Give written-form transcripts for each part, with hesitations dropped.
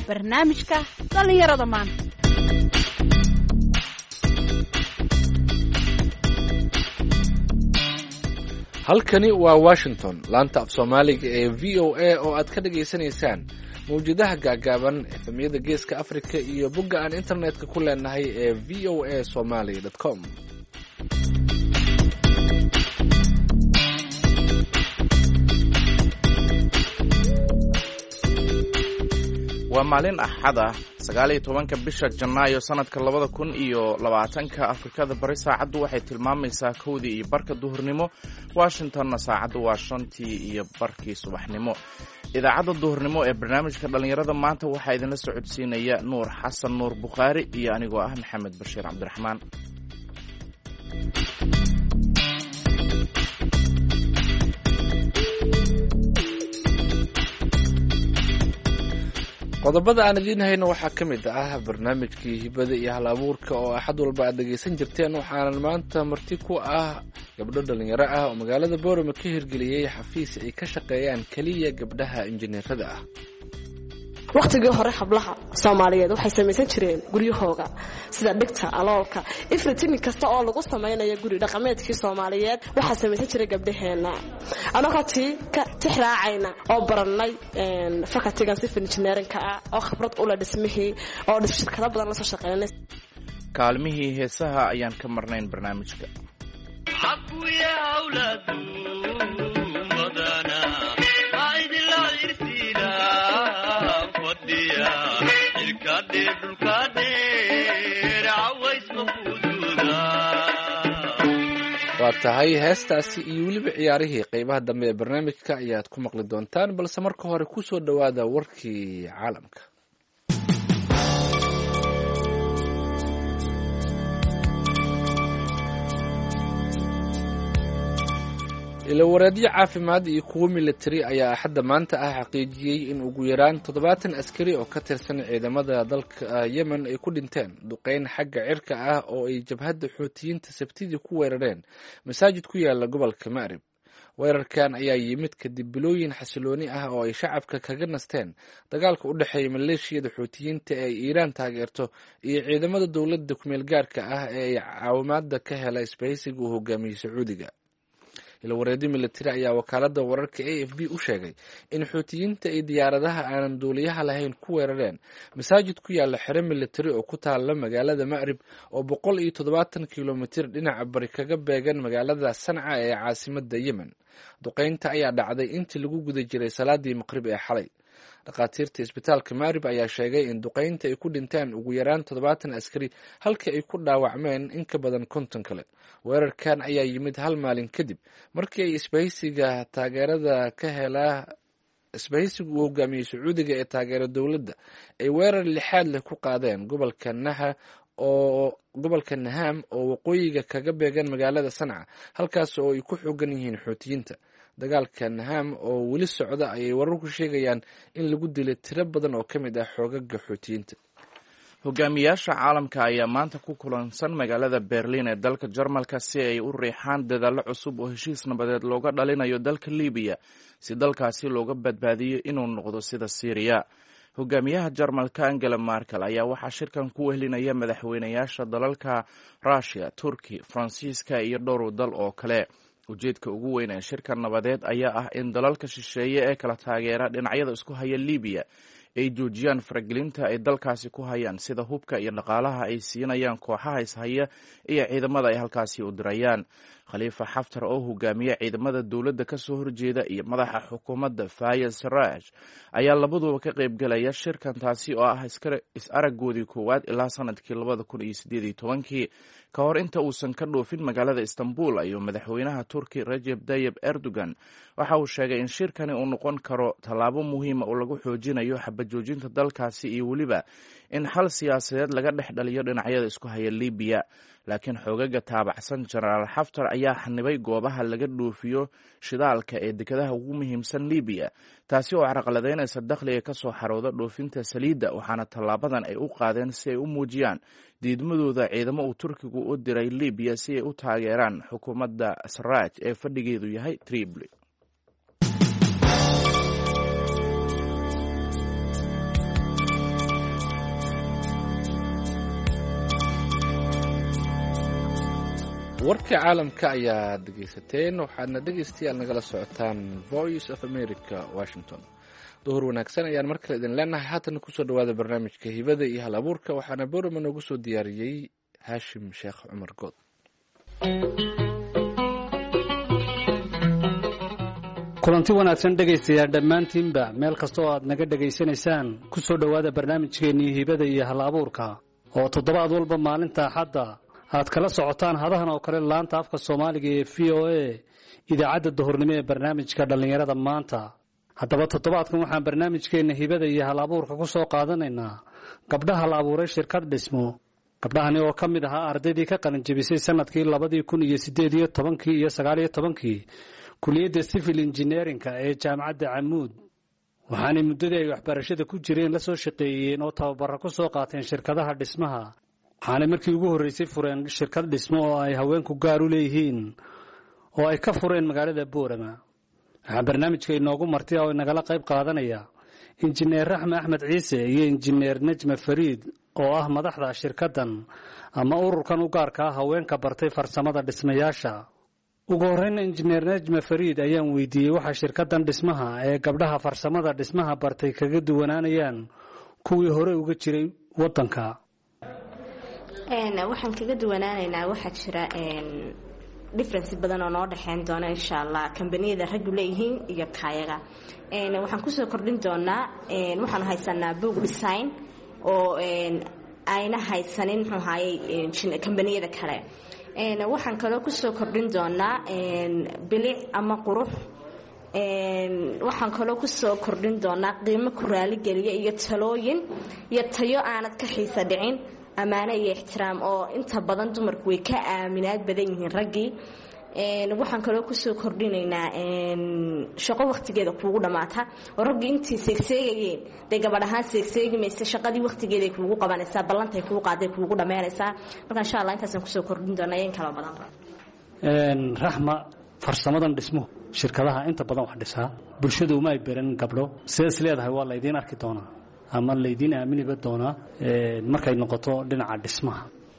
barnaamijka dhallinyarada maanta. halkani waa Washington, laanta af Soomaaliga ee VOA oo aad ka dhageysanaysaan mawjadaha gaagaaban efemyada geeska Afrika iyo bogga aan internetka ku leenahay ee voasomali.com. waa maalin axad ah 19 bisha Janaayo sanadka 2020 Afrikada bari saacadu waxay tilmaamaysaa 1:00 duhurnimo, Washingtonna saacadu waa 5:00 subaxnimo. idaacadda duhurnimo ee barnaamijka dhalinyarada maanta waxaa idinla socodsiinaya Nuur Xasan Nuur Bukhaari iyo anigoo ah Maxamed Bashiir Cabdiraxmaan. qodobada aan idiin hayno waxaa ka mid ah barnaamijkii hibada iyo hal-abuurka oo axad walba aad dhegaysan jirteen. waxaanan maanta marti ku ah gabdho dhalinyaro ah oo magaalada Boorama ka hirgeliyey xafiis ay ka shaqeeyaan keliya gabdhaha injineerada ah. waqtigii hore hablaha Soomaaliyeed waxay samaysan jireen guryahooga sida dhigta aloolka everything kasta oo lagu sameeyo guri dhaqameedkii Soomaaliyeed waxa samaysan jiray gabdhaheena. anagoo ka tixraacayna oo baranay fakatigan civil engineering-ka oo khibrad u leh dhismihii oo shirkado badan la soo shaqeynay. kaalmihii heesaha ayaan ka marnayn barnaamijka. waa tahay heestaasi iyo weliba ciyaarihii qaybaha dambe ee barnaamijka ayaad ku maqli doontaan, balse marka hore ku soo dhowaada warkii caalamka. ilawareedyo caafimaad iyo kuwo militari ayaa axadda maanta ah xaqiijiyey in ugu yaraan 70 askari oo ka tirsan ciidamada dalka Yemen ay ku dhinteen duqeyn xagga cirka ah oo ay jabhadda Xuutiyiinta Sabtidii ku weerareen masaajid ku yaala gobolka Ma'rib. weerarkan ayaa yimid kadib bilooyin xasilooni ah oo ay shacabka kaga nasteen dagaalka u dhexeeya maleeshiyada Xuutiyiinta ee Iiraan taageerto iyo ciidamada dowladda ku-meel gaarka ah ee ay caawimaadda ka hela isbahaysiga uu hogaamiyey Sacuudiga. ilawareedyo militari ayaa wakaalada wararka AFP u sheegay in Xuutiyiinta ay diyaaradaha aanan duuliyaha lahayn ku weerareen masaajid ku yaala xero militari oo ku taala magaalada Ma'rib oo 170 kilomitir dhinaca bari kaga beegan magaalada Sanca ee caasimadda Yemen. duqeynta ayaa dhacday intii lagu guda jiray salaadii maqrib ee xalay. dhaqaatiirta isbitaalka Ma'rib ayaa sheegay in duqeynta ay ku dhinteen ugu yaraan 70 askari halka ay ku dhaawacmeen in ka badan 50 kale. weerarkan ayaa yimid hal maalin kadib markii ay isbahaysiga taageerada ka hela isbahaysigu uu hogaamiyey Sacuudiga ee taageera dowladda ay weerar lixaad leh ku qaadeen gobolka Naham oo waqooyiga kaga beegan magaalada Sanca, halkaas oo ay ku xoogan yihiin Xuutiyiinta. dagaalka Naham oo weli socda ayay wararku sheegayaan in lagu dilay tiro badan oo ka mid ah xoogaga Xuutiyiinta. hogaamiyaasha caalamka ayaa maanta ku kulansan magaalada Berlin ee dalka Jarmalka si ay u riixaan dadaallo cusub oo heshiis nabadeed looga dhalinayo dalka Liibiya si dalkaasi looga badbaadiyo inuu noqdo sida Syria. hogaamiyaha Jarmalka Angela Merkel ayaa waxaa shirkan ku wehelinaya madaxweynayaasha dalalka Russia, Turkey, Faransiiska iyo dhowr dal oo kale. ujeedka ugu weyn ee shirkan nabadeed ayaa ah in dalalka shisheeye ee kala taageera dhinacyada isku haya Liibiya ay joojiyaan faragelinta ay dalkaasi ku hayaan, sida hubka iyo dhaqaalaha ay siinayaan kooxaha ishaya iyo ciidamada ay halkaasi u dirayaan. Khalifa Xaftar oo hogaamiya ciidamada dowladda ka soo horjeeda iyo madaxa xukuumadda Fayez Sarraj ayaa labaduba ka qaybgalaya shirkan, taasi oo ah is-araggoodii koowaad ilaa sanadkii 2018. ka hor inta uusan ka dhoofin magaalada Istanbul ayuu madaxweynaha Turki Recep Tayyip Erdogan waxa uu sheegay in shirkani uu noqon karo tallaabo muhiima oo lagu xoojinayo xabajoojinta dalkaasi iyo weliba in xal siyaasadeed laga dhex dhaliyo dhinacyada isku haya Liibiya. laakiin xoogaga taabacsan Generaal Xaftar ayaa xanibay goobaha laga dhoofiyo shidaalka ee dekedaha ugu muhiimsan Liibiya, taasi oo carqaladeynaysa dakhliga ka soo xarooda dhoofinta saliidda, waxaana tallaabadan ay u qaadeen si ay u muujiyaan diidmadooda ciidamo uu Turkigu u diray Liibiya si ay u taageeraan xukuumadda Sarraj ee fadhigeedu yahay Tripoli. warka caalamka ayaa dhegaysateen waxaadna dhegaystayaal nagala socotaan voice of america washington. duhur wanaagsan ayaan mar kale idin leenahay. haatan kusoo dhawaada barnaamijka hibada iyo hal abuurka waxaana boorama noogu soo diyaariyey haashim sheekh cumar good. kulanti wanaagsan dhegaystayaal dhammaantiinba meel kastoo aad naga dhegaysanaysaan kusoo dhowaada barnaamijkeennii hibada iyo hal abuurka oo toddobaad walba maalinta axadda aad kala socotaan hadahan oo kale laanta afka soomaaliga ee v o a idaacadda duhurnimo ee barnaamijka dhallinyarada maanta. haddaba toddobaadkan waxaan barnaamijkeenna hibada iyo hal abuurka ku soo qaadanaynaa gabdhaha la abuuray shirkad dhismo. gabdhahani oo ka mid ahaa ardaydii ka qalinjebisay sanadkii 2018 iyo 19 kuliyadda civil engineerinka ee jaamacadda camuud. waxaanay muddadii ay waxbarashada ku jireen la soo shaqeeyeen oo tababaro ku soo qaateen shirkadaha dhismaha. waxaanay markii ugu horreysay fureen shirkad dhismo oo ay haweenku gaar u leeyihiin oo ay ka fureen magaalada boorama. waxaa barnaamijka inoogu marti oo nagala qayb qaadanaya injineer raxme axmed ciise iyo injineer najma fariid oo ah madaxda shirkaddan ama ururkan u gaarka ah haweenka bartay farsamada dhismayaasha. ugu horreyn injineer najma fariid ayaan weydiiyey waxa shirkaddan dhismaha ee gabdhaha farsamada dhismaha bartay kaga duwanaanayaan kuwii hore uga jiray waddanka. waxaan kaga duwanaanaynaa waxaa jira difference badan oo noo dhexeyn doona insha allah kambaniyada raggu leeyihiin iyo kaayaga. waxaan kusoo kordhin doonaa waxaan haysanaa book design oo ayna haysanin muxuu ahaayey kambaniyada kale. waxaan kaloo kusoo kordhin doonaa bilic ama qurux. waxaan kaloo kusoo kordhin doonaa qiimo ku raaligeliya iyo talooyin iyo tayo aanad ka xiisa dhicin, ammaano iyo ixtiraam oo inta badan dumarku way ka aaminaad badan yihiin raggii. waxaan kaloo kusoo kordhinaynaa shaqo waqtigeeda kuugu dhammaata oo raggii intii seegseegayeen dee gabadh ahaan seegseegi maysa, shaqadii waqtigeeday kuugu qabanaysaa, ballantay kugu qaaday kuugu dhammaynaysaa. marka insha allah intaasaan kusoo kordhin doonaa in kala badan. raxma, farsamadan dhismo shirkadaha inta badan wax dhisaa bulshadu uma ay beran gabdho sidaas leedahay waa laydiin arki doonaa ama laydiin aaminiba doonaa markay noqoto dhinaca dhismaha.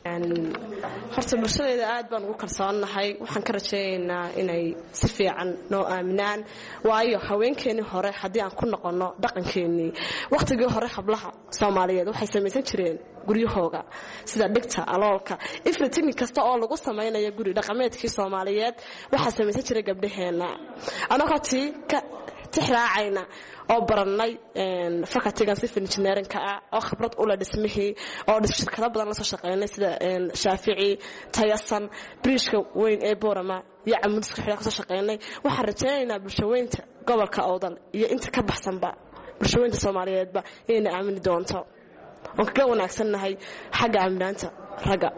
horta bulshadeeda aad baan ugu kalsoonahay. waxaan ka rajaynaynaa inay si fiican noo aaminaan, waayo haweenkeennii hore haddii aan ku noqonno dhaqankeennii wakhtigii hore hablaha soomaaliyeed waxay samaysan jireen guryahooga sida dhigta, aloolka, everything kasta oo lagu samaynayo guri dhaqameedkii soomaaliyeed waxaa samaysan jiray gabdhaheenna. anagoo tii ka tixraacayna oo barannay facultygan civil engineerinka ah oo khibrad u leh dhismihii oo shirkado badan la soo shaqeynay sida shaafici, tayasan, bridgeka weyn ee boorama iyo camuudska xilaa kasoo shaqeynay. waxaan rajaynaynaa bulshaweynta gobolka awdal iyo inta ka baxsanba bulshaweynta soomaaliyeedba inayna aamini doonto. oon kaga wanaagsannahay xagga aaminaanta ragga.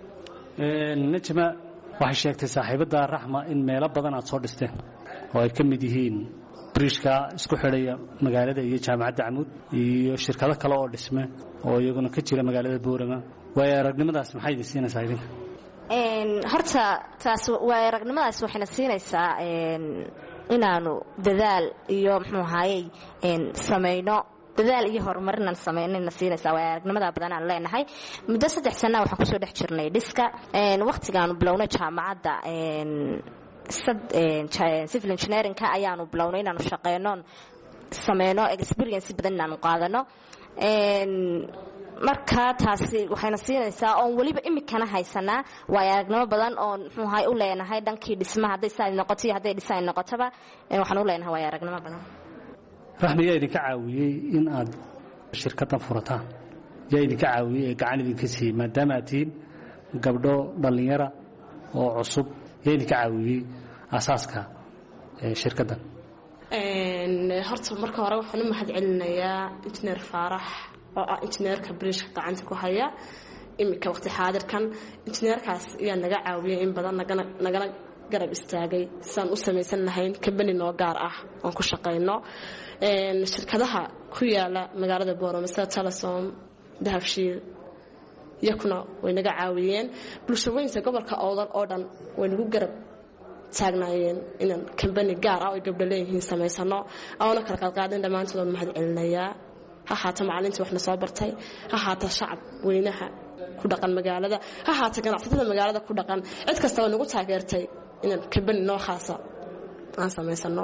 najma waxay sheegtay saaxiibada raxma in meelo badan aad soo dhisteen oo ay ka mid yihiin bridgeka isku xidhaya magaalada iyo jaamacadda camuud iyo shirkado kale oo dhisme oo iyaguna ka jira magaalada boorama. waayo aragnimadaas maxay idin siinaysaa idinka? horta taas waayo aragnimadaas waxayna siinaysaa inaanu dadaal iyo muxuu ahaayey samayno dadaal iyo horumarinaan samaynayna siinaysaa. waayo aragnimada badan aan leenahay. muddo 3 sano waxaan kusoo dhex jirnay dhiska. waqtigaanu bilownay jaamacadda civil engineerinka ayaanu bilownay inaanu shaqeyno sameyno experience badan inaanu qaadano. marka taasi waxayna siinaysaa oon weliba imikana haysanaa waayo aragnimo badan oon muxuu ahay u leenahay dhankii dhismaha hadday saa noqoto iyo hadday design noqotaba waxaan u leenahay waayo aragnimo badan. raxmi, yaa idinka caawiyey in aad shirkaddan furataan? yaa idinka caawiyey ee gacan idinka siiyey maadaama aad tihiin gabdho dhallinyara oo cusub? yaa idinka caawiyey asaaska shirkaddan? horta marka hore waxaan u mahad celinayaa injineer faarax oo ah injineerka bridgeka gacanta ku haya imika waqti xaadirkan. injineerkaas ayaa naga caawiyey in badan nagana garab istaagay sidaan u samaysan lahayn kambani noo gaar ah oon ku shaqayno. shirkadaha ku yaala magaalada boorama sida telesom, dahabshiil iyakuna way naga caawiyeen. bulshaweynta gobolka awdal oo dhan way nagu garab taagnaayeen inaan kambani gaar ah oo gabdho leeyihiin samaysano. oona kala qaadqaadin dhammaantood waan mahad celinayaa. ha haata macallintii waxna soo bartay, ha haata shacab weynaha ku dhaqan magaalada ha haata ganacsatada magaalada ku dhaqan cid kastaba nagu taageertay inaan kambani noo khaasa aan samaysano.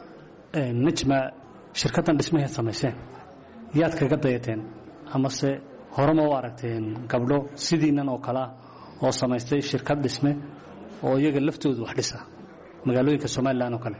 najma shirkaddan dhismaheed samayseen yaad kaga dayateen amase horema u aragteen gabdho sidiinan oo kale oo samaystay shirkad dhisme oo iyaga laftoodu wax dhisa magaalooyinka Soomaaliland oo kale?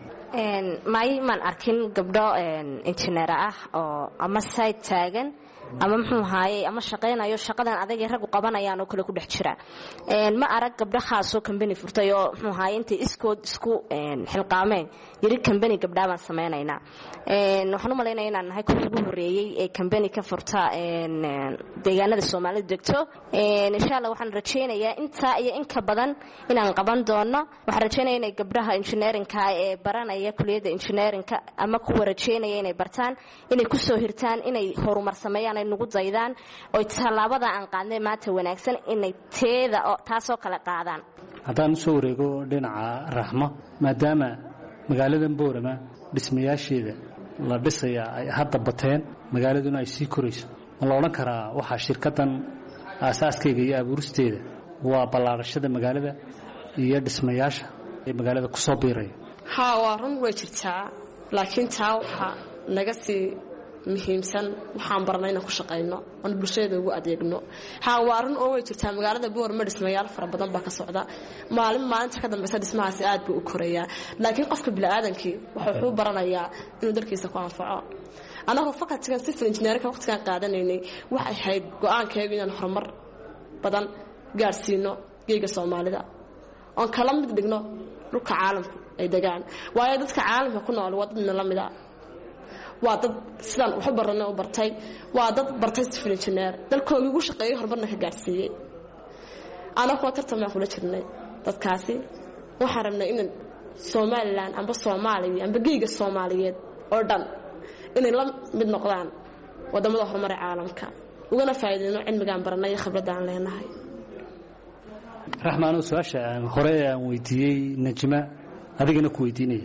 maan arkin gabdho injineer ah oo ama site taagan ama muxuu ahaayay ama shaqeynayo shaqadan adag ee rag u qabanayaan oo kale ku dhex jira. ma arag gabdho khaas oo company furtay oo muxuu ahaayay intii isku xilqaameen yiri company gabdha baan sameeynayna. waxaan u maleynayaa inaan nahay kuwii ugu horeeyay ee company ka furta deegaanada Soomaalidu degto. insha Allah waxaan rajeynayaa inta iyo in ka badan inaan qaban doono. waxaan rajeynayaa inay gabdhaha engineering-ka ee baranaya kulliyadda engineering-ka ama kuwa rajeynaya inay bartaan inay ku soo hirtaan inay horumar sameeyaan nagu daydaan oo talaabada aan qaadnay maanta wanaagsan inay teeda oo taasoo kala qaadaan. haddaan soo wareego dhinaca Raxma maadaama magaaladan Boorama dhismayaasheeda la dhisaya ay hadda bateen magaaladuna ay sii korayso ma la odhan karaa waxa shirkaddan aasaaskeyga iyo abuuristeeda waa ballaarashada magaalada iyo dhismayaasha ee magaalada ku soo biiraya? haa waa run way jirtaa laakiin taa waxa naga sii muhiimsan waxaan barnay inaan ku shaqeyno oo bulshada ugu adeegno. haa waa run oo way jirtaa magaalada Boorama dhismayaal fara badan baa ka socda maalinta ka dambaysa dhismahaasi aad buu u korayaa laakiin qofka bini'aadankii wuxuu baranayaa inuu dalkiisa ku anfaco. anagoo fakaltigan civil engineering waqtigan qaadanaynay waxay ahayd go'aankeedu inaan horumar badan gaarsiino geega Soomaalida oon kala mid dhigno dhulka caalamka ay degaan waayo dadka caalamka ku nool wadadna la mid ah waa dad sidaan wax baranay oo bartay waa dad bartay civil engineer dalkooda ugu shaqeeyay horumarna ka gaarsiiyay. anagoo tartan kula jirnay dadkaasi waxaan rabnay in Soomaaliland amba Soomaaliya amba geega Soomaaliyeed oo dhan inay la mid noqdaan wadamada horumarka caalamka ugana faa'iideyno cilmigaan baranay iyo khibradaan leenahay. Raxmaan su'aasha hore aan weydiiyay Najma adigana ku weydiinaya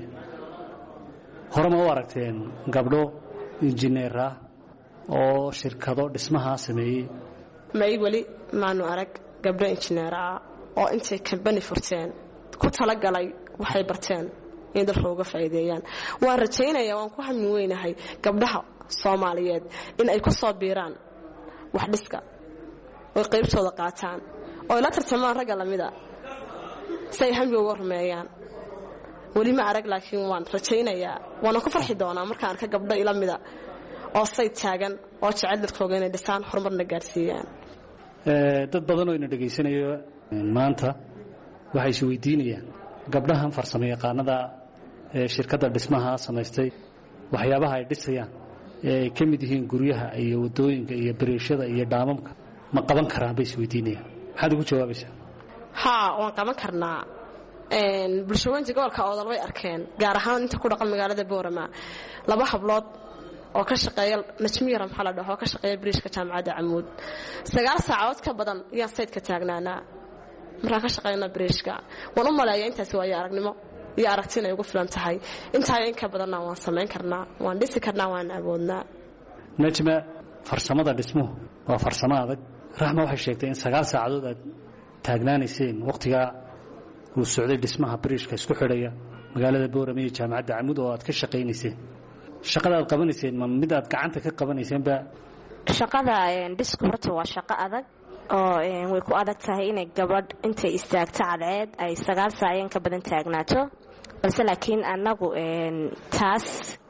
hore ma u aragteen gabdho injineer ah oo shirkado dhismaha sameeyay? may wali maanu arag gabdho injineer ah oo intay company furteen ku talagalay waxay barteen in dalka uga faa'iideeyaan. waan rajeynayaa waan ku hamin weynahay gabdhaha Soomaaliyeed in ay ku soo biiraan wax dhiska oo qaybtooda qaataan oo la tartamaan ragga lamida say hambiga uga rumeeyaan. wali ma arag laakiin waan rajeynayaa waan ku farxi doonaa markaan arka gabdho ila mida oo say taagan oo jecel dadkooda inay dhisaan horumarna gaarsiiyaan. dad badan oo ina dhageysanayo maanta waxay is weydiinayaan gabdhahan farsamo yaqaanada ee shirkadda dhismaha samaystay waxyaabaha ay dhisayaan ee ka mid yihiin guryaha iyo wadooyinka iyo bariishada iyo dhaamamka ma qaban karaan bay is weydiinayaan. maxaad ugu jawaabaysaa? haa waan qaban karnaa. bulshooyinka gobolka Awdal way arkeen gaar ahaan inta ku dhaqan magaalada Boorama laba hablood oo ka shaqeeya Najmiya Ramxala dhaho ka shaqeeya bariishka jaamacadda Camuud 9 saacadood ka badan ayaan sayidka taagnaana markaan ka shaqeynaa bariishka. waan u maleeyaa intaas waa aragnimo iyo aragti inay ugu filan tahay intaa in ka badanna waan sameyn karnaa waan dhisi karnaa waan awoodnaa. Najma farsamada dhismuhu waa farsamo adag. Raxma waxay sheegtay in 9 saacadood aad taagnaanayseen waqtiga uu socday dhismaha bariishka isku xidhaya magaalada Boorama iyo jaamacadda Camuud oo aad ka shaqeynayseen. shaqada aad qabanayseen ma mid aad gacanta ka qabanayseen ba? shaqada dhisku horta waa shaqo adag oo way ku adag tahay inay gabadh intay istaagto cadceed ay 9 saac ka badan taagnaato balse laakiin anagu taas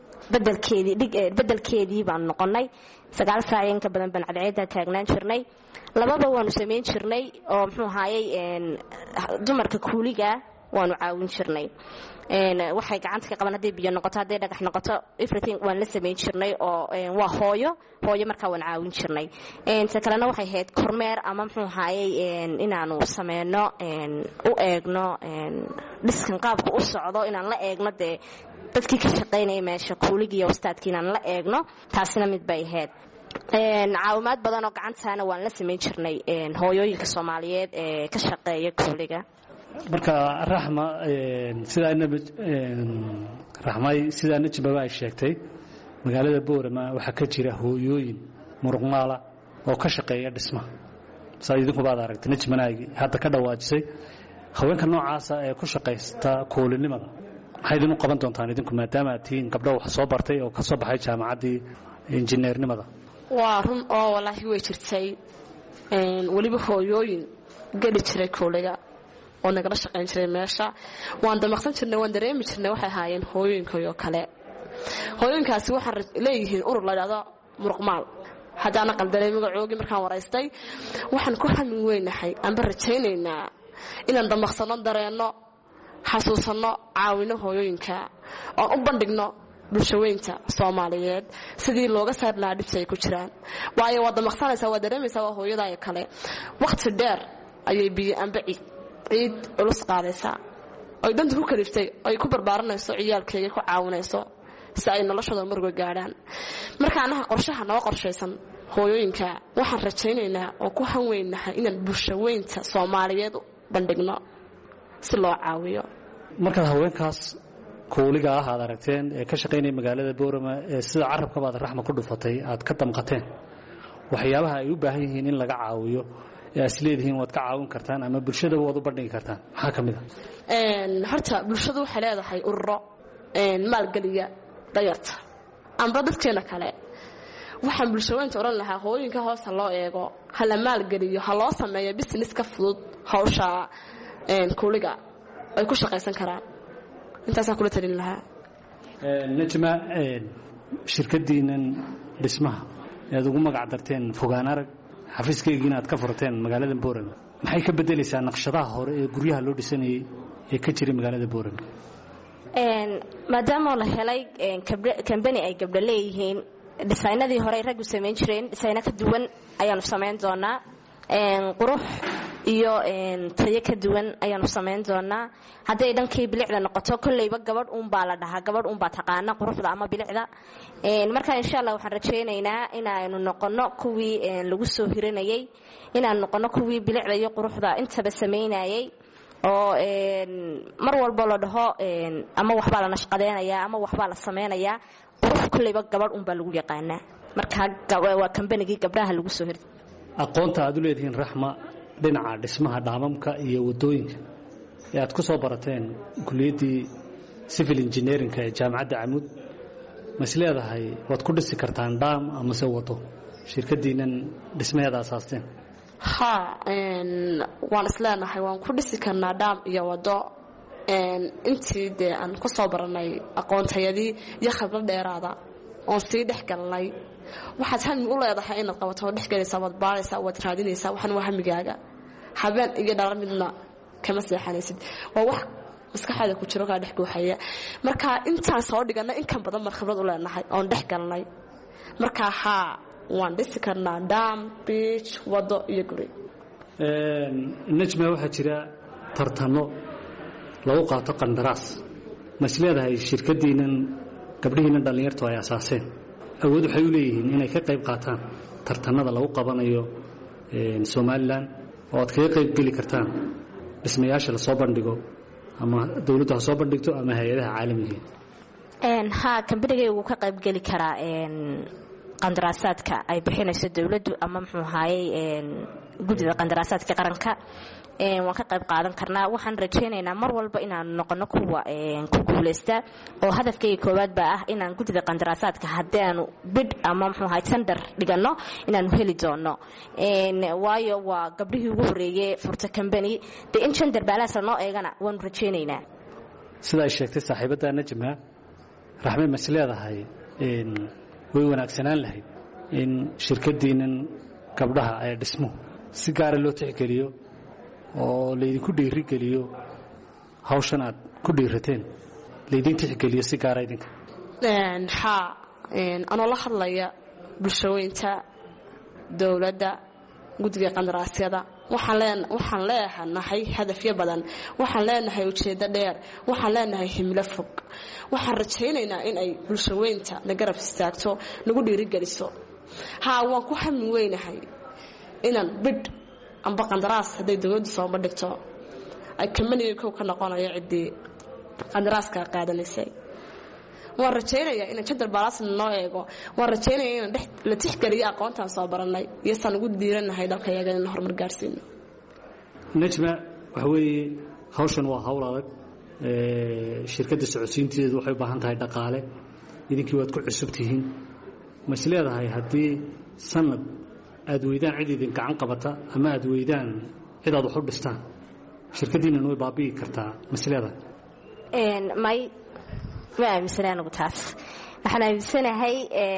bedelkeedii baan noqonay 9 saac ka badan baan cadceedda taagnaan jirnay. lababa waanu sameyn jirnay oo muxuu ahaayay dumarka kuuliga waanu caawin jirnay. waxay gacanta ka qaban haday biyo noqoto haday dhagax noqoto everything waan la sameyn jirnay oo waa hooyo marka waan caawin jirnay. inta kalena waxay ahayd kormeer ama muxuu ahaayay inaanu sameeyno u eegno dhiskan qaabka u socdo inaan la eegno dadkii ka shaqeynaya meesha kuuliga iyo ustaadkii inaan la eegno taasina mid bay ahayd. caawimaad badan oo gacantaana waan la sameyn jirnay hooyooyinka Soomaaliyeed ee ka shaqeeya kuuliga. marka sida Najma ay sheegtay magaalada Boorama waxa ka jira hooyooyin muruqmaala oo ka shaqeeya dhismaha saa idinkuba ad aragtay najmanaagi hadda ka dhawaajisay haweenka noocaasa ee ku shaqaysta koolinimada maxay idin u qaban doontaan idinku maadaama aad tihiin gabdho wax soo bartay oo ka soo baxay jaamacaddii injineernimada waa run oo walaahi way jirtay weliba hooyooyin geli jiray kooliga oo nagala shaqayn jiray meesha waan damaqsan jirnay waan dareemi jirnay waxay ahaayeen hooyooyinkayoo kale hooyooyinkaasi waxaan leeyihiin urur la dhahdo muruqmaal haddaana qaldanay magacoogii markaan waraystay waxaan ku hamin weynahay aanba rajaynaynaa inaan damaqsanno dareenno xasuusanno caawino hooyooyinka oon u bandhigno bulshaweynta soomaaliyeed sidii looga saari lahaa dhibta ay ku jiraan waayo waad damaqsanaysaa waad dareemaysaa waa hooyadaayo kale wakhti dheer ayay biyo amba ciid culus qaadaysaa oy danta ku kaliftay oy ku barbaaranayso ciyaalkeega ku caawinayso si ay noloshooda marga gaadhaan marka annaha qorshaha noo qorshaysan hooyooyinka waxaan rajaynaynaa oo ku hanweynahay inaan bulshaweynta soomaaliyeed bandhigno si loo caawiyo markaad haweenkaas kooliga ah aad aragteen ee ka shaqaynaya magaalada boorama ee sida carabkabaad raxma ku dhufatay aad ka damqateen waxyaabaha ay u baahan yihiin in laga caawiyo ee aad isleedihiin waad ka caawin kartaan ama bulshadaba waad u bandhigi kartaan maxaa ka mid a horta bulshadu waxay leedahay ururo maalgeliya dayarta amba dadkeena kale waxaan bulshaweynta odhan lahaa hooyinka hoosta loo eego ha la maalgeliyo ha loo sameeyo business ka fudud hawsha kooliga ay ku shaqaysan karaan intaasaan kula talin lahaa najma shirkadiinan dhismaha ead ugu magac darteen fogaan arag xafiiskeygiina aad ka furteen magaalada boorama maxay ka bedelaysaa naqshadaha hore ee guryaha loo dhisanayay ee ka jiray magaalada boorama maadaama la helay kambani ay gabdho leeyihiin dhisaynadii hore ay raggu samayn jireen dhisayno ka duwan ayaanu samayn doonaa qurux iyo tayo ka duwan ayaanu samayn doonaa hadday dhankii bilicda noqoto kolleyba gabadh uunbaa la dhahaa gabadh uunbaa taqaana quruxda ama bilicda marka insha allah waxaan rajaynaynaa inaanu noqono kuwii lagu soo hiranayay inaanu noqono kuwii bilicda iyo quruxda intaba samaynayay oo mar walbo la dhaho ama waxbaa la nashqadeynayaa ama waxbaa la samaynayaa qurux kolleyba gabadh uunbaa lagu yaqaanaa marka waa kambanigii gabdhaha lagu soo hirtay aqoonta aad u leedihiin raxma dhinaca dhismaha dhaamamka iyo wadooyinka ee aad ku soo barateen kuliyaddii civil engineerinka ee jaamacadda camuud ma is leedahay waad ku dhisi kartaan dhaam amase wado shirkadiinan dhismaheeda asaasteen ha waan isleenahay waan ku dhisi karnaa dhaam iyo wado intii dee aan ku soo baranay aqoontayadii iyo khibrad dheeraada oon sii dhex galnay waxaad hami u leedahay inaad qabato oo dhex galaysaa waad baaraysaa waad raadinaysaa waxan waa hamigaaga habeen iyo dhalo midna kama seexanaysid waa wax maskaxaada ku jiro kaa dhex guuxaya marka intaan soo dhigana inkan badan mar khibrad u leenahay oon dhex galnay marka haa waan dhisi karnaa dhaam biij wado iyo guri najma waxaa jira tartano lagu qaato qandaraas ma is leedahay shirkadiinan gabdhihiinan dhallinyartu ay asaaseen awood waxay u leeyihiin inay ka qayb qaataan tartanada lagu qabanayo somalilan oo aad kaga qayb geli kartaan dhismayaasha la soo bandhigo ama dawladdu ha soo bandhigto ama hay-adaha caalamiga ha kambanigay wuu ka qayb geli karaa qandaraasaadka ay bixinayso dawladdu ama muxuu ahaayey guddida qandaraasaadka qaranka waan ka qayb qaadan karnaa waxaan rajaynaynaa mar walba inaanu noqono kuwa ku guulaysta oo hadafkayga koowaad baa ah inaan guddida qandaraasaadka haddaanu bidh ama muxuu ahay tender dhigano inaanu heli doono waayo waa gabdhihii ugu horreeyey furta kambani dee in gender balance noo eegana waanu rajaynaynaa sida ay sheegtay saaxiibadda najma raxme mas leedahay way wanaagsanaan lahayd in shirkadiinan gabdhaha ee dhismo si gaara loo tixgeliyo oo laydinku dhiirigeliyo hawshan aad ku dhiirateen laydin tixgeliyo si gaara idinka haa anoo la hadlaya bulshaweynta dowladda guddiga qandaraasyada waxaan leenahay hadafyo badan waxaan leenahay ujeeddo dheer waxaan leenahay himilo fog waxaan rajaynaynaa in ay bulshaweynta na garab istaagto nagu dhiirigeliso haa waan ku hami weynahay inaan bidh amba qandaraas hadday dawladdu soo bandhigto ay kambanigii kow ka noqonayo ciddii qandaraaska qaadanaysay waan rajaynayaa in jadal balaasna noo eego waan rajaynayaa in la tixgeliyo aqoontaan soo baranay iyo san ugu diiranahay dalkayaga in horumar gaarsiino. najma waxa weeye hawshan waa hawl adag shirkadda socodsiinteedu waxay u baahan tahay dhaqaale idinkii waad ku cusub tihiin ma is leedahay haddii sanad aad weydaan cid idin gacan qabata ama aad weydaan cid aad wax u dhistaan shirkaddiinnan way baabi'i kartaa ma is leedahay may ma aaminsana anigu taas waxaan aaminsanahay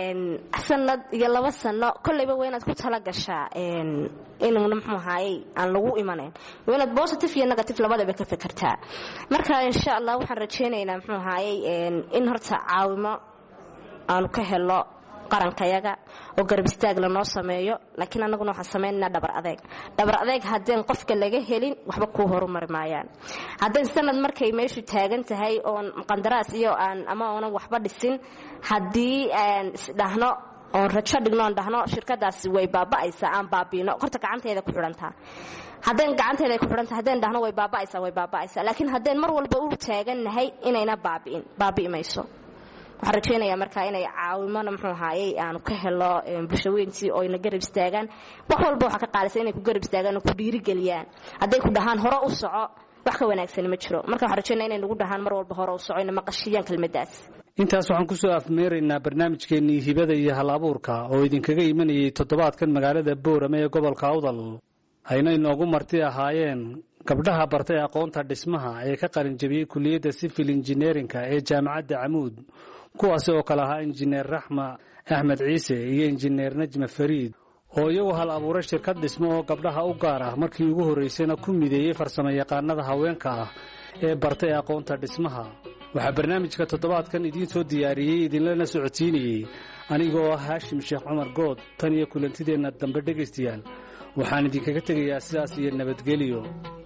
sanad iyo 2 sano kollayba waa inaad ku tala gashaa inuuna muxuu ahaayey aan lagu imanayn waa inaad positive iyo negative labadaba ka fikirtaa marka insha allah waxaan rajaynaynaa muxuu ahaayey in horta caawimo aanu ka helo qarankayaga oo garab istaag la noo sameeyo laakiin annaguna waxaan samaynaynaa dhabar adeeg haddeen qofka laga helin waxba kuu horumari maayaan haddeen sanad markay meeshu taagan tahay oon qandaraas iyo ama oonan waxba dhisin haddii aan isdhahno oon rajo dhigno oon dhahno shirkadaasi way baaba'aysaa aan baabiino horta gacanteeda ku xidhantaa haddeen gacanteeda ku xidhantaa haddeen dhahno way baaba'aysaa laakiin haddeen mar walba u taagannahay inayna baabi'i mayso waxaan rajaynayaa markaa inay caawimona muxuu ahaayey aanu ka helo bulshaweyntii oo ina garab istaagaan wax walba waxaa ka qaadaysa inay ku garab istaagaan oo ku dhiirigeliyaan hadday ku dhahaan hore u soco wax ka wanaagsan ma jiro marka waxaan rajaynaya inay nagu dhahaan mar walba hore u soco ina maqashiyaan kelmaddaas intaas waxaan ku soo afmeeraynaa barnaamijkeennii hibada iyo hal-abuurka oo idinkaga imanayay toddobaadkan magaalada boorame ee gobolka awdal ayna inoogu marti ahaayeen gabdhaha bartay aqoonta dhismaha ee ka qalinjabiyey kulliyadda civil engineerinka ee jaamacadda camuud kuwaasi oo kale ahaa injineer raxma axmed ciise iyo injineer najma fariid oo iyagu hal abuuray shirkad dhismo oo gabdhaha u gaar ah markii ugu horraysayna ku mideeyey farsamo yaqaanada haweenka ah ee bartay aqoonta dhismaha waxaa barnaamijka toddobaadkan idiin soo diyaariyey idinlana socodsiinayey anigoo ah haashim sheekh cumar good tan iyo kulantideenna dambe dhegaystayaal waxaan idinkaga tegayaa sidaas iyo nabadgelyo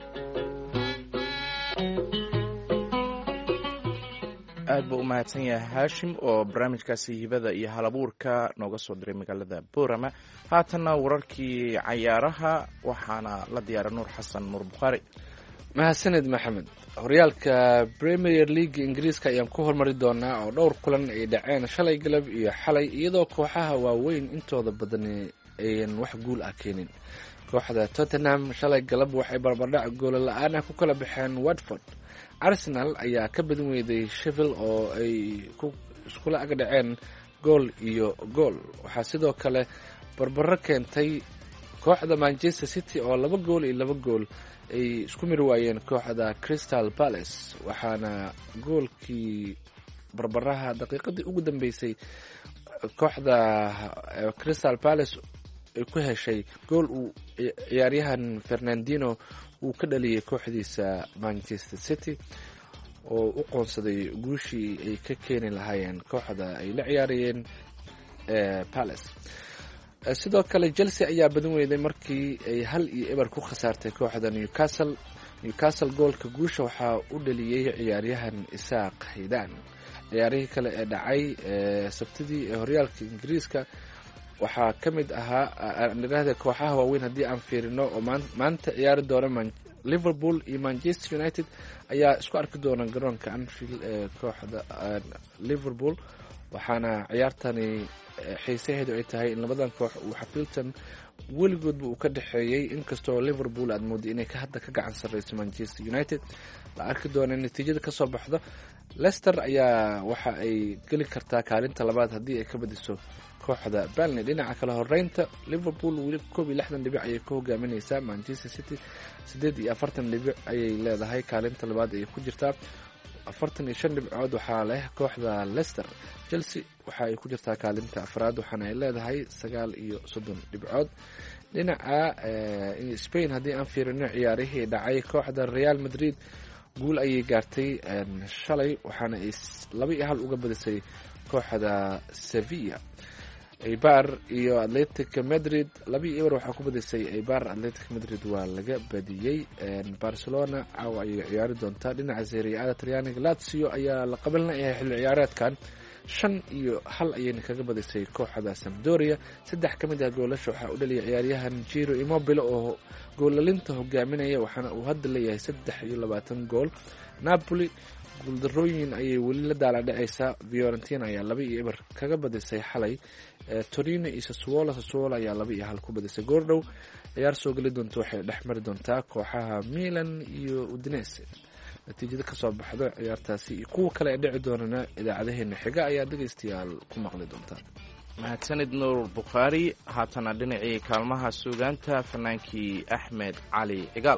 aad buu u mahadsan yahay haashim oo barnaamijkaasi hibada iyo halabuurka nooga soo diray magaalada boorama haatanna wararkii cayaaraha waxaana la diyaara nuur xasan nuur bukhaari mahadsaned maxamed horyaalka premier league ingiriiska ayaan ku hormari doonaa oo dhowr kulan ay dhaceen shalay galab iyo xalay iyadoo kooxaha waaweyn intooda badan ayan wax guul ah keenin kooxda tottenham shalay galab waxay barbardhac goola la-aan ah ku kala baxeen watford arsenal ayaa ka badin weyday sheffield oo ay iskula ag dhaceen gool iyo gool waxaa sidoo kale barbaro keentay kooxda manchester city oo 2 gool iyo 2 gool ay isku miri waayeen kooxda crystal palace waxaana goolkii barbaraha daqiiqadii ugu dambeysay kooxda crystal palace ay ku heshay gool uu ciyaaryahan fernandino uu ka dhaliyay kooxdiisa manchester city oo u qoonsaday guushii ay ka keeni lahaayeen kooxda ay la ciyaarayeen palace sidoo kale chelsea ayaa badin weyday markii ay 1-0 ku khasaartay kooxda newcastle goolka guusha waxaa u dhaliyey ciyaaryahan isaaq haydaan ciyaarihii kale ee dhacay sabtidii ee horyaalka ingiriiska waxaa ka mid ahaa nidhaahda kooxaha waaweyn haddii aan fiirino oo maanta ciyaari doona liverpool iyo manchester united ayaa isku arki doona garoonka anfield ee kooxda liverpool waxaana ciyaartani xiisaheedu ay tahay in labadan koox uu xafiiltan weligoodba uu ka dhexeeyey inkastoo liverpool aad mooday inay hadda ka gacan sarreyso manchester united la arki doona natiijada kasoo baxdo leicester ayaa waxa ay geli kartaa kaalinta labaad haddii ay ka badiso kooxda Burnley dhinaca kale horeynta Liverpool weli 61 dhibic ayay ku hogaaminaysaa Manchester City 48 dhibic ayay leedahay kaalinta labaad ay ku jirtaa 45 dhibcood waxaa leh kooxda Leicester Chelsea waxa ay ku jirtaa kaalinta afraad waxaana ay leedahay 39 dhibcood dhinaca Spain haddii aan fiirino ciyaarihii dhacay kooxda Real Madrid guul ayay gaartay shalay waxaana ay 2-1 uga badisay kooxda Sevilla Eibar iyo Athletic Madrid 2-0 waxaa ku badisay Eibar Athletic Madrid waa laga badiyay Barcelona caawa ay ciyaari doontaa dhinaca Serie A Talyaaniga Lazio ayaa la qabanaya xilli ciyaareedkan 5-1 ayay kaga badisay kooxda Sampdoria 3 kamid ah goolasha waxaa u dhaliyay ciyaaryahan Ciro Immobile oo goolalinta hogaaminaya waxaana uu hadda leeyahay 23 gool napoli guuldarooyin ayay weli la daaladhacaysaa. Fiorentina ayaa 2-0 kaga badisay xalay. Torino iyo Sassuolo ayaa 2-1 ku badisay. goordhow ciyaar soo geli doonta waxay dhex mari doontaa kooxaha Milan iyo Udinese. natiijada kasoo baxdo ciyaartaasi iyo kuwa kale ee dhici doonana idaacadaheena xiga ayaa dhegaystayaal ku maqli doontaan. mahadsanid nuur bukhaari. haatana dhinacii kaalmaha suugaanta fanaankii axmed cali cigaal.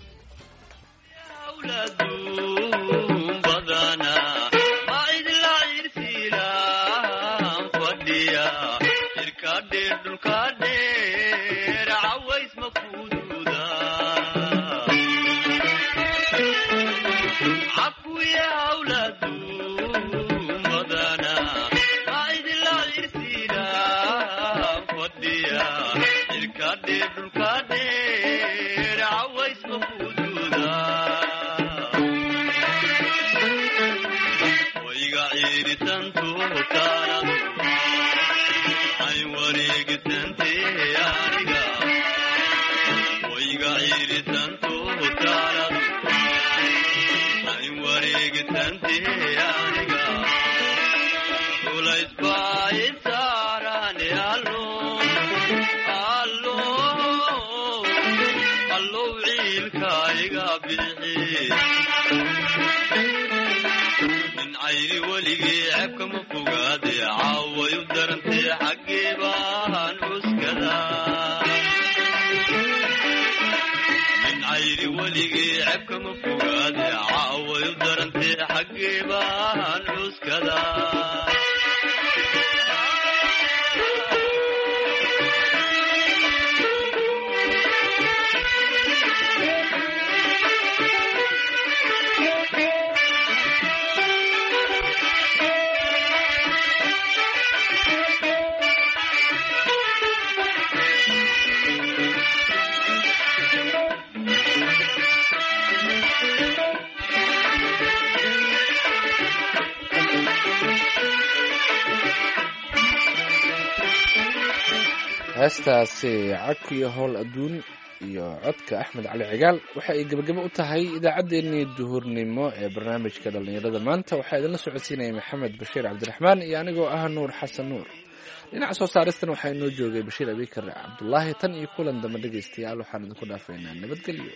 heestaasi codka iyo howl adduun iyo codka axmed cali cigaal waxa ay gebagabo u tahay idaacaddeenii duhurnimo ee barnaamijka dhallinyarada maanta. waxaa idinla socodsiinaya maxamed bashiir cabdiraxmaan iyo anigoo ah nuur xasan nuur. dhinaca soo saaristan waxaa inoo joogay bashiir abikar cabdulaahi. tan iyo kulan dambe dhegaystayaal waxaan idinku dhaafaynaa nabadgelyo.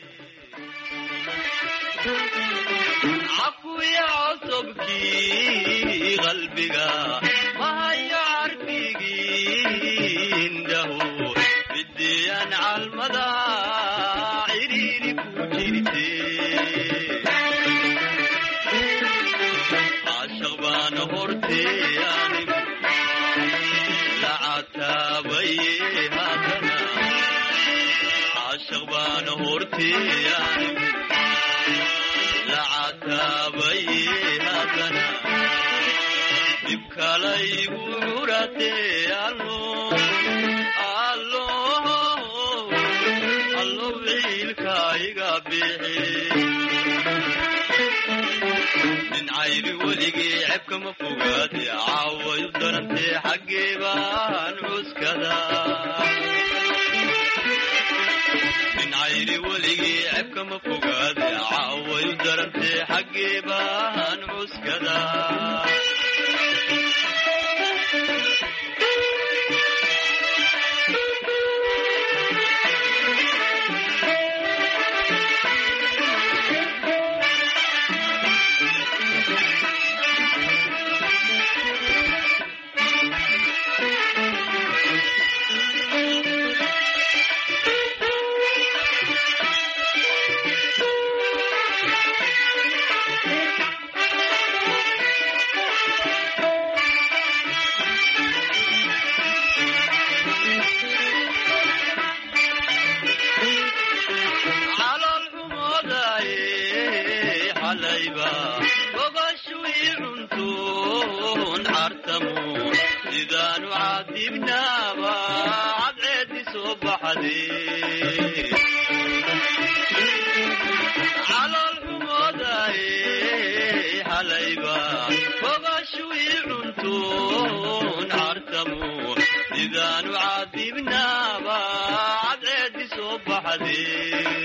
sidaan u cadibnaaba cadceedi soo baxdee